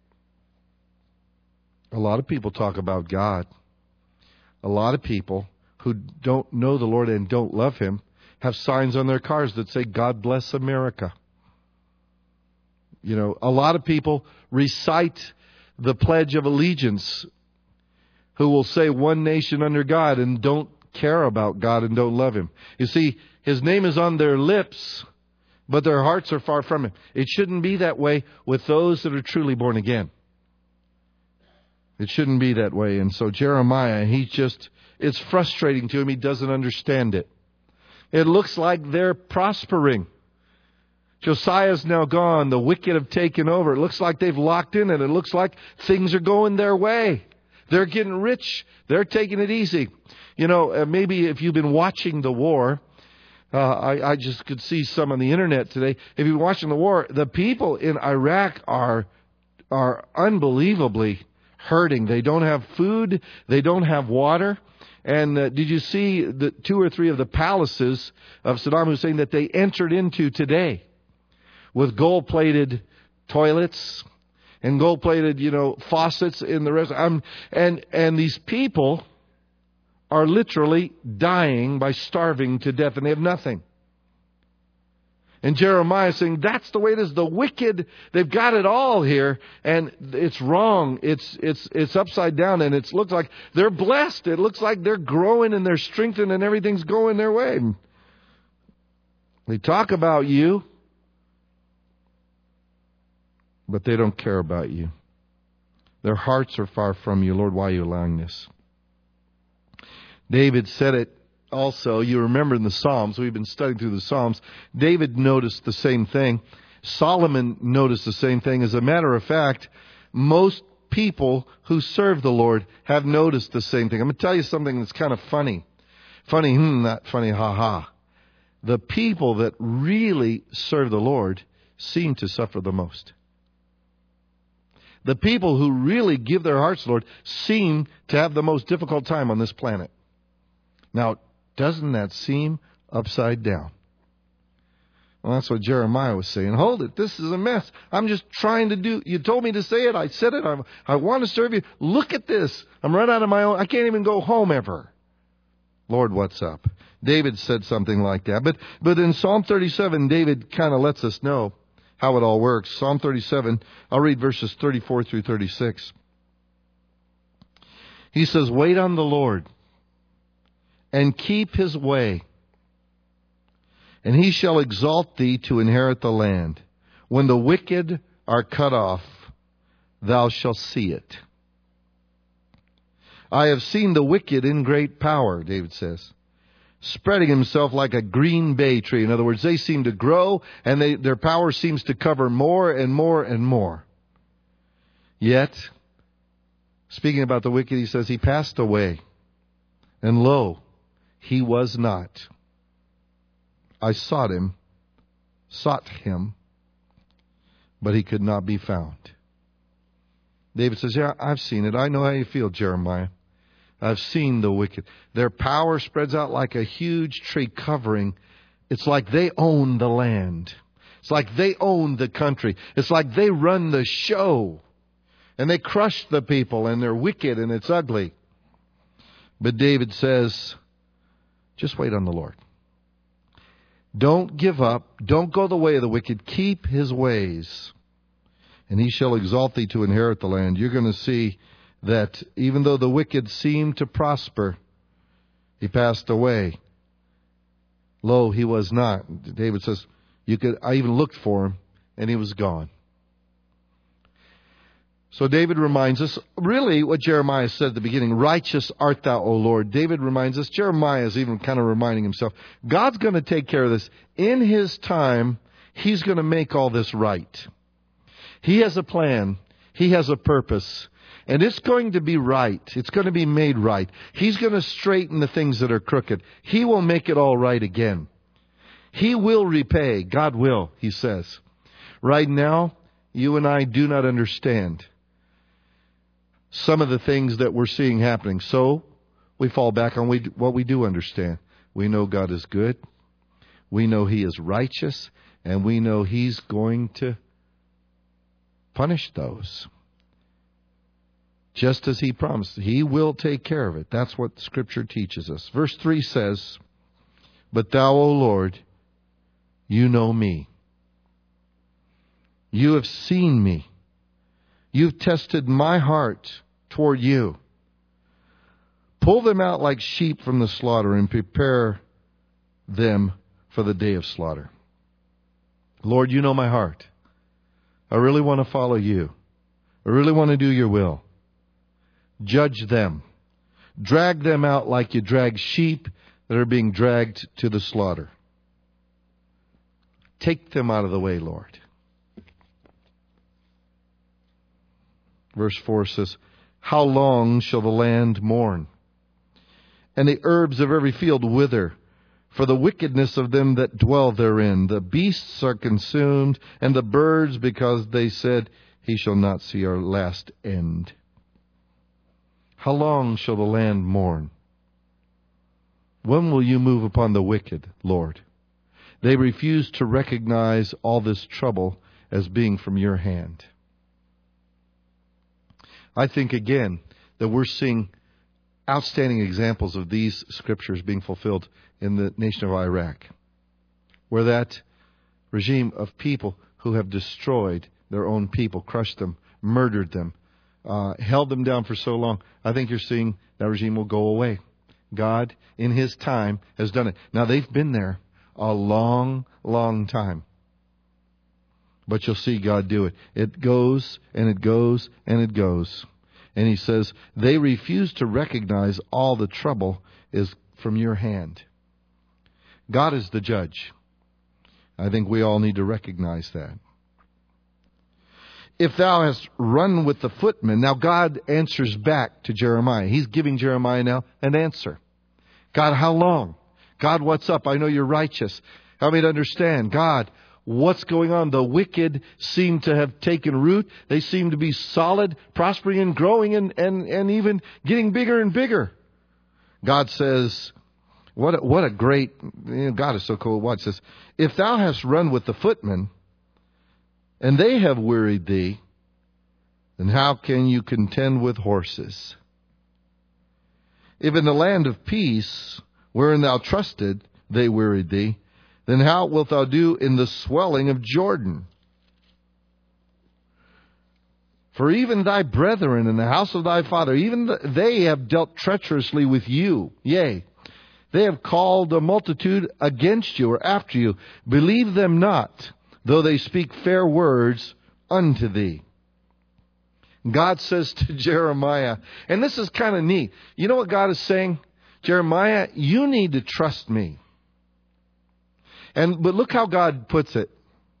a lot of people talk about God. A lot of people who don't know the Lord and don't love Him have signs on their cars that say, God bless America. You know, a lot of people recite the Pledge of Allegiance who will say one nation under God and don't care about God and don't love Him. You see, His name is on their lips, but their hearts are far from Him. It shouldn't be that way with those that are truly born again. It shouldn't be that way. And so Jeremiah, he just, it's frustrating to him. He doesn't understand it. It looks like they're prospering. Josiah's now gone. The wicked have taken over. It looks like they've locked in and it looks like things are going their way. They're getting rich. They're taking it easy. You know, uh, maybe if you've been watching the war, uh, I, I just could see some on the internet today. If you've been watching the war, the people in Iraq are are unbelievably hurting. They don't have food. They don't have water. And uh, did you see the two or three of the palaces of Saddam Hussein that they entered into today with gold-plated toilets and gold-plated, you know, faucets in the rest? Um, and and these people are literally dying by starving to death, and they have nothing. And Jeremiah is saying, that's the way it is. The wicked, they've got it all here, and it's wrong. It's it's it's upside down, and it looks like they're blessed. It looks like they're growing and they're strengthened and everything's going their way. They talk about you, but they don't care about you. Their hearts are far from you. Lord, why are you allowing this? David said it also. You remember in the Psalms, we've been studying through the Psalms, David noticed the same thing. Solomon noticed the same thing. As a matter of fact, most people who serve the Lord have noticed the same thing. I'm going to tell you something that's kind of funny. Funny, hmm, not funny, ha ha. The people that really serve the Lord seem to suffer the most. The people who really give their hearts to the Lord seem to have the most difficult time on this planet. Now, doesn't that seem upside down? Well, that's what Jeremiah was saying. Hold it. This is a mess. I'm just trying to do. You told me to say it. I said it. I, I want to serve you. Look at this. I'm run out of my own. I can't even go home ever. Lord, what's up? David said something like that. But, but in Psalm thirty-seven, David kind of lets us know how it all works. Psalm thirty-seven, I'll read verses thirty-four through thirty-six. He says, wait on the Lord and keep His way, and He shall exalt thee to inherit the land. When the wicked are cut off, thou shalt see it. I have seen the wicked in great power, David says, spreading himself like a green bay tree. In other words, they seem to grow, and they, their power seems to cover more and more and more. Yet, speaking about the wicked, he says, he passed away, and lo, he was not. I sought him, sought him, but he could not be found. David says, yeah, I've seen it. I know how you feel, Jeremiah. I've seen the wicked. Their power spreads out like a huge tree covering. It's like they own the land. It's like they own the country. It's like they run the show. And they crush the people, and they're wicked, and it's ugly. But David says, just wait on the Lord. Don't give up. Don't go the way of the wicked. Keep His ways, and He shall exalt thee to inherit the land. You're going to see that even though the wicked seemed to prosper, he passed away. Lo, he was not. David says, "You could. I even looked for him, and he was gone. So David reminds us, really what Jeremiah said at the beginning, righteous art thou, O Lord. David reminds us, Jeremiah is even kind of reminding himself, God's going to take care of this. In his time, he's going to make all this right. He has a plan. He has a purpose. And it's going to be right. It's going to be made right. He's going to straighten the things that are crooked. He will make it all right again. He will repay. God will, he says. Right now, you and I do not understand some of the things that we're seeing happening. So we fall back on what we do understand. We know God is good. We know he is righteous. And we know he's going to punish those. Just as he promised. He will take care of it. That's what Scripture teaches us. Verse three says, but thou, O Lord, you know me. You have seen me. You've tested my heart toward you. Pull them out like sheep from the slaughter and prepare them for the day of slaughter. Lord, you know my heart. I really want to follow you. I really want to do your will. Judge them. Drag them out like you drag sheep that are being dragged to the slaughter. Take them out of the way, Lord. Verse four says, how long shall the land mourn, and the herbs of every field wither, for the wickedness of them that dwell therein? The beasts are consumed, and the birds, because they said, he shall not see our last end. How long shall the land mourn? When will you move upon the wicked, Lord? They refuse to recognize all this trouble as being from your hand. I think, again, that we're seeing outstanding examples of these scriptures being fulfilled in the nation of Iraq, where that regime of people who have destroyed their own people, crushed them, murdered them, uh, held them down for so long, I think you're seeing that regime will go away. God, in his time, has done it. Now, they've been there a long, long time. But you'll see God do it. It goes and it goes and it goes. And he says, they refuse to recognize all the trouble is from your hand. God is the judge. I think we all need to recognize that. If thou hast run with the footmen. Now God answers back to Jeremiah. He's giving Jeremiah now an answer. God, how long? God, what's up? I know you're righteous. Help me to understand. God, what's going on? The wicked seem to have taken root. They seem to be solid, prospering and growing and, and, and even getting bigger and bigger. God says, what a, what a great, you know, God is so cool. What it says, if thou hast run with the footmen, and they have wearied thee, then how can you contend with horses? If in the land of peace, wherein thou trusted, they wearied thee, then how wilt thou do in the swelling of Jordan? For even thy brethren in the house of thy father, even the, they have dealt treacherously with you. Yea, they have called a multitude against you or after you. Believe them not, though they speak fair words unto thee. God says to Jeremiah, and this is kind of neat. You know what God is saying? Jeremiah, you need to trust me. And but look how God puts it.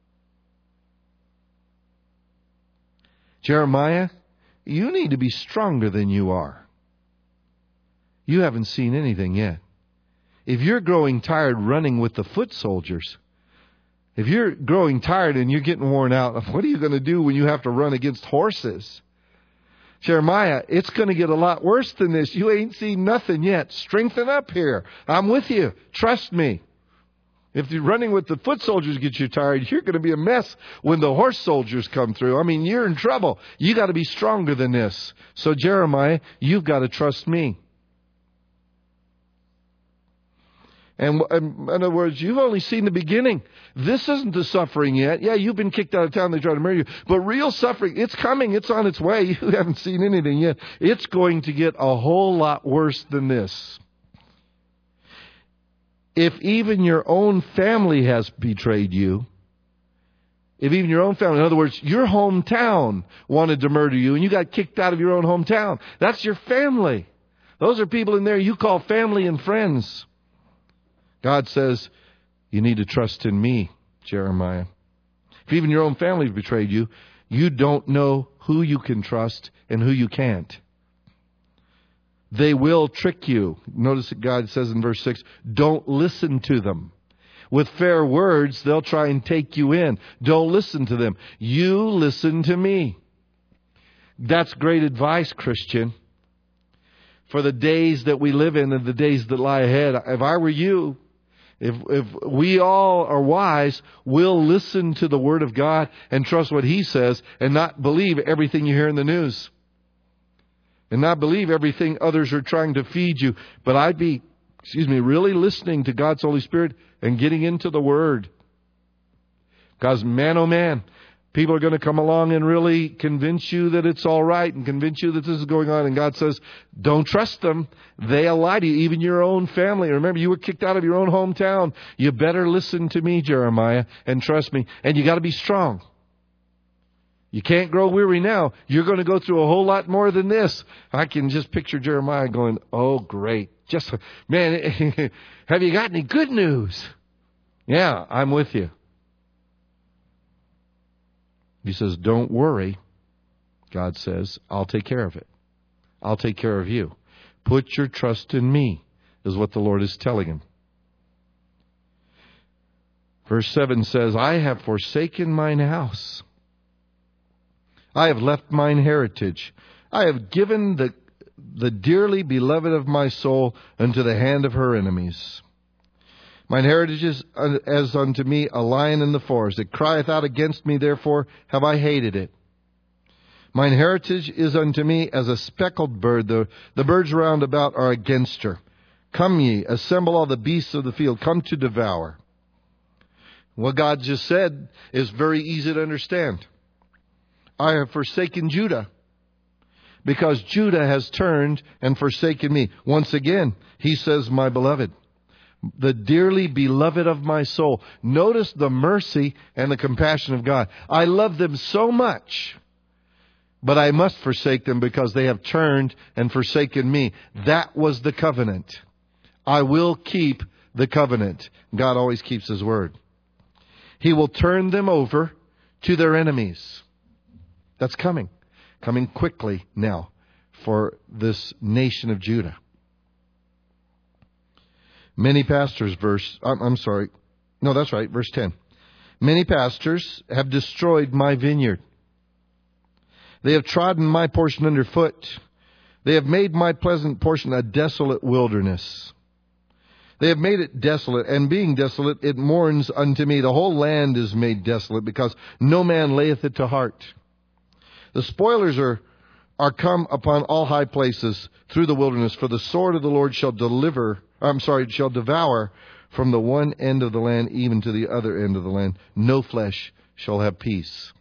Jeremiah, you need to be stronger than you are. You haven't seen anything yet. If you're growing tired running with the foot soldiers, if you're growing tired and you're getting worn out, what are you going to do when you have to run against horses? Jeremiah, it's going to get a lot worse than this. You ain't seen nothing yet. Strengthen up here. I'm with you. Trust me. If you're running with the foot soldiers get you tired, you're going to be a mess when the horse soldiers come through. I mean, you're in trouble. You got to be stronger than this. So Jeremiah, you've got to trust me. And in other words, you've only seen the beginning. This isn't the suffering yet. Yeah, you've been kicked out of town. They try to murder you. But real suffering, it's coming. It's on its way. You haven't seen anything yet. It's going to get a whole lot worse than this. If even your own family has betrayed you, If even your own family, in other words, your hometown wanted to murder you and you got kicked out of your own hometown, that's your family. Those are people in there you call family and friends. God says, you need to trust in me, Jeremiah. If even your own family has betrayed you, you don't know who you can trust and who you can't. They will trick you. Notice that God says in verse six, don't listen to them. With fair words, they'll try and take you in. Don't listen to them. You listen to me. That's great advice, Christian, for the days that we live in and the days that lie ahead. If I were you, if if we all are wise, we'll listen to the Word of God and trust what He says and not believe everything you hear in the news. And not believe everything others are trying to feed you. But I'd be, excuse me, really listening to God's Holy Spirit and getting into the Word. Because man, oh man, people are going to come along and really convince you that it's all right and convince you that this is going on. And God says, don't trust them. They'll lie to you, even your own family. Remember, you were kicked out of your own hometown. You better listen to me, Jeremiah, and trust me. And you got to be strong. You can't grow weary now. You're going to go through a whole lot more than this. I can just picture Jeremiah going, oh, great. Just, man, have you got any good news? Yeah, I'm with you. He says, don't worry. God says, I'll take care of it. I'll take care of you. Put your trust in me, is what the Lord is telling him. Verse seven says, I have forsaken mine house. I have left mine heritage. I have given the the dearly beloved of my soul unto the hand of her enemies. Mine heritage is as unto me a lion in the forest. It crieth out against me, therefore have I hated it. Mine heritage is unto me as a speckled bird. The, the birds round about are against her. Come ye, assemble all the beasts of the field. Come to devour. What God just said is very easy to understand. I have forsaken Judah, because Judah has turned and forsaken me. Once again, he says, my beloved, the dearly beloved of my soul. Notice the mercy and the compassion of God. I love them so much, but I must forsake them because they have turned and forsaken me. That was the covenant. I will keep the covenant. God always keeps His word. He will turn them over to their enemies. That's coming. Coming quickly now for this nation of Judah. Many pastors, verse, I'm, I'm sorry. No, that's right, verse ten. Many pastors have destroyed my vineyard. They have trodden my portion underfoot. They have made my pleasant portion a desolate wilderness. They have made it desolate, and being desolate, it mourns unto me. The whole land is made desolate, because no man layeth it to heart. The spoilers are, are come upon all high places through the wilderness, for the sword of the Lord shall deliver, I'm sorry, shall devour from the one end of the land even to the other end of the land. No flesh shall have peace.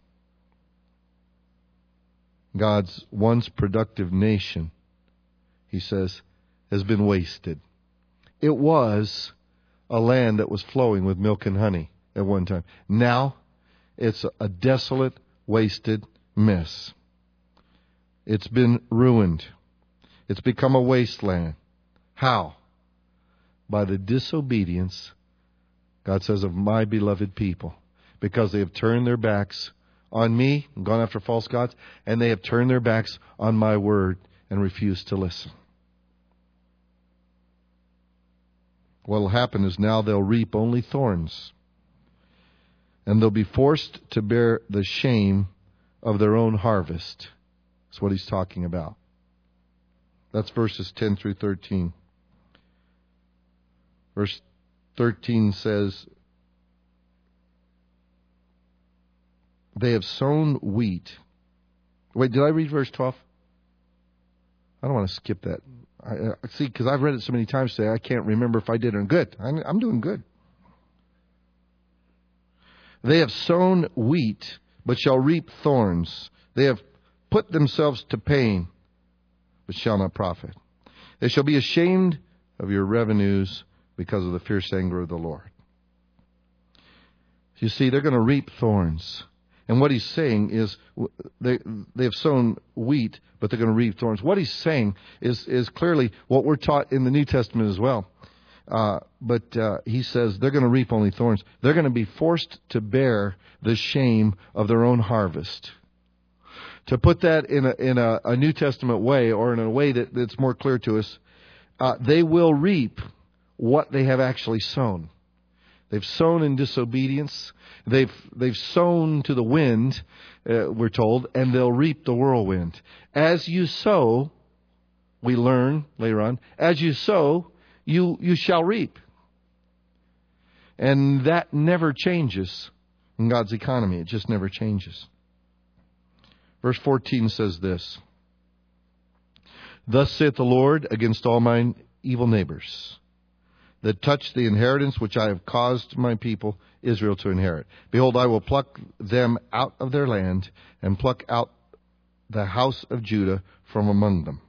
God's once productive nation, he says, has been wasted. It was a land that was flowing with milk and honey at one time. Now it's a desolate, wasted mess. It's been ruined. It's become a wasteland. How? By the disobedience, God says, of my beloved people. Because they have turned their backs on me and gone after false gods, and they have turned their backs on my word and refused to listen. What will happen is now they'll reap only thorns. And they'll be forced to bear the shame of their own harvest. That's what he's talking about. That's verses ten through thirteen. Verse thirteen says, they have sown wheat. Wait, did I read verse twelve? I don't want to skip that. I, I see, because I've read it so many times today, I can't remember if I did or good. I'm, I'm doing good. They have sown wheat, but shall reap thorns. They have put themselves to pain, but shall not profit. They shall be ashamed of your revenues because of the fierce anger of the Lord. You see, they're going to reap thorns. And what he's saying is they they have sown wheat, but they're going to reap thorns. What he's saying is is clearly what we're taught in the New Testament as well. Uh, but uh, he says they're going to reap only thorns. They're going to be forced to bear the shame of their own harvest. To put that in a, in a, a New Testament way, or in a way that, that's more clear to us, uh, they will reap what they have actually sown. They've sown in disobedience. They've they've sown to the wind, uh, we're told, and they'll reap the whirlwind. As you sow, we learn later on, as you sow, you you shall reap. And that never changes in God's economy. It just never changes. Verse fourteen says this: Thus saith the Lord against all mine evil neighbors, that touch the inheritance which I have caused my people Israel to inherit. Behold, I will pluck them out of their land, and pluck out the house of Judah from among them.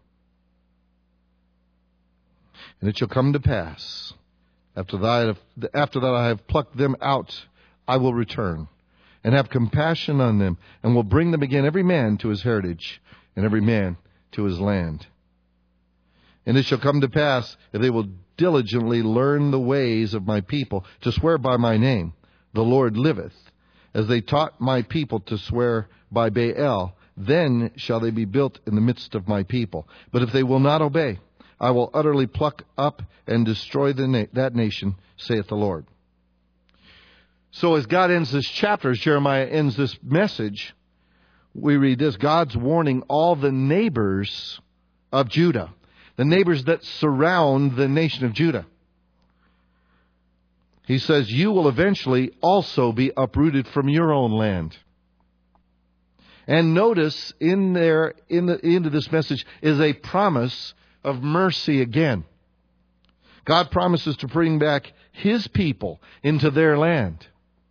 And it shall come to pass, after that I have, after that I have plucked them out, I will return, and have compassion on them, and will bring them again, every man to his heritage, and every man to his land. And it shall come to pass, if they will diligently learn the ways of my people, to swear by my name, the Lord liveth, as they taught my people to swear by Baal, then shall they be built in the midst of my people. But if they will not obey, I will utterly pluck up and destroy the na- that nation, saith the Lord. So as God ends this chapter, as Jeremiah ends this message, we read this: God's warning all the neighbors of Judah, the neighbors that surround the nation of Judah. He says, you will eventually also be uprooted from your own land. And notice in there, in the into this message, is a promise of mercy again. God promises to bring back His people into their land.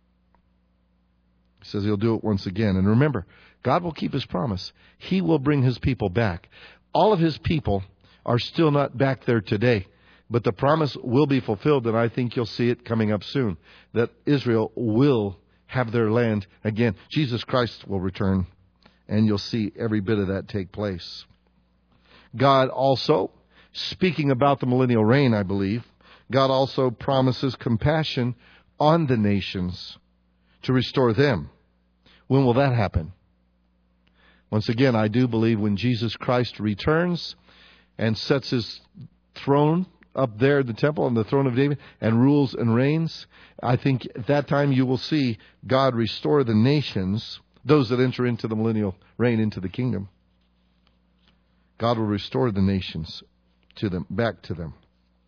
He says He'll do it once again. And remember, God will keep His promise. He will bring His people back. All of His people are still not back there today, but the promise will be fulfilled, and I think you'll see it coming up soon, that Israel will have their land again. Jesus Christ will return, and you'll see every bit of that take place. God also, speaking about the millennial reign, I believe, God also promises compassion on the nations to restore them. When will that happen? Once again, I do believe when Jesus Christ returns and sets His throne up there in the temple, on the throne of David, and rules and reigns, I think at that time you will see God restore the nations, those that enter into the millennial reign, into the kingdom. God will restore the nations to them, back to them.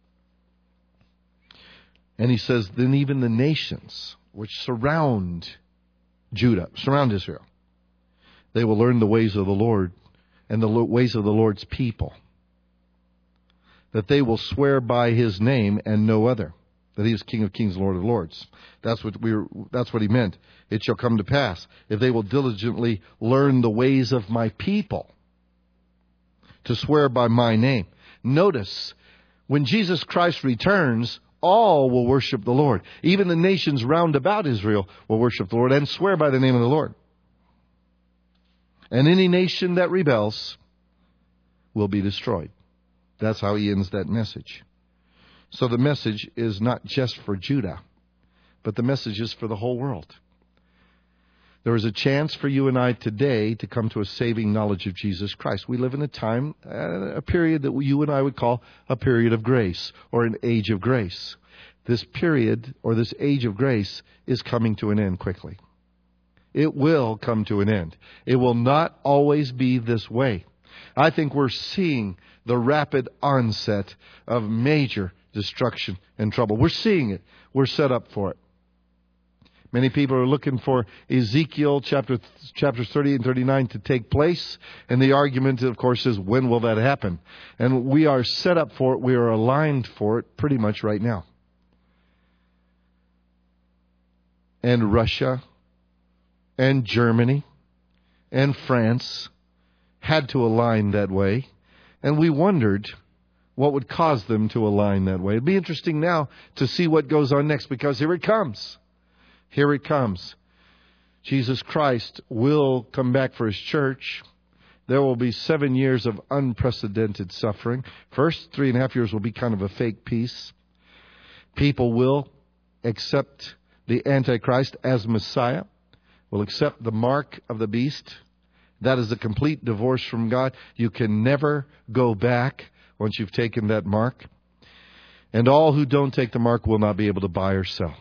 And He says, then even the nations which surround Judah, surround Israel, they will learn the ways of the Lord and the ways of the Lord's people, that they will swear by His name and no other, that He is King of kings, Lord of lords. That's what we were, that's what He meant. It shall come to pass, if they will diligently learn the ways of my people, to swear by my name. Notice, when Jesus Christ returns, all will worship the Lord. Even the nations round about Israel will worship the Lord and swear by the name of the Lord. And any nation that rebels will be destroyed. That's how He ends that message. So the message is not just for Judah, but the message is for the whole world. There is a chance for you and I today to come to a saving knowledge of Jesus Christ. We live in a time, a period that you and I would call a period of grace, or an age of grace. This period, or this age of grace, is coming to an end quickly. It will come to an end. It will not always be this way. I think we're seeing the rapid onset of major destruction and trouble. We're seeing it. We're set up for it. Many people are looking for Ezekiel chapter chapters thirty and thirty-nine to take place. And the argument, of course, is when will that happen? And we are set up for it. We are aligned for it pretty much right now. And Russia and Germany and France had to align that way. And we wondered what would cause them to align that way. It'd be interesting now to see what goes on next, because here it comes. Here it comes. Jesus Christ will come back for His church. There will be seven years of unprecedented suffering. First three and a half years will be kind of a fake peace. People will accept the Antichrist as Messiah, will accept the mark of the beast. That is a complete divorce from God. You can never go back once you've taken that mark. And all who don't take the mark will not be able to buy or sell.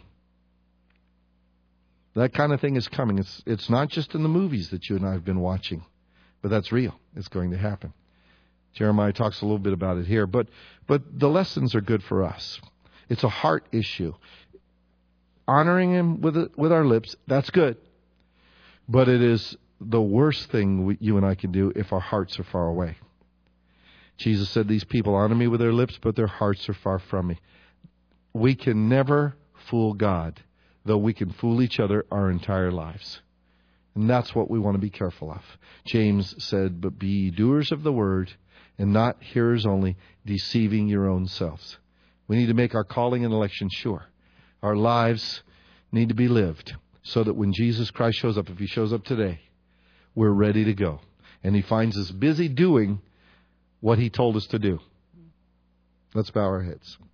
That kind of thing is coming. It's, it's not just in the movies that you and I have been watching, but that's real. It's going to happen. Jeremiah talks a little bit about it here, but but the lessons are good for us. It's a heart issue. Honoring Him with with our lips, that's good. But it is the worst thing we, you and I can do if our hearts are far away. Jesus said, these people honor me with their lips, but their hearts are far from me. We can never fool God, though we can fool each other our entire lives. And that's what we want to be careful of. James said, but be ye doers of the word, and not hearers only, deceiving your own selves. We need to make our calling and election sure. Our lives need to be lived so that when Jesus Christ shows up, if He shows up today, we're ready to go. And He finds us busy doing what He told us to do. Let's bow our heads.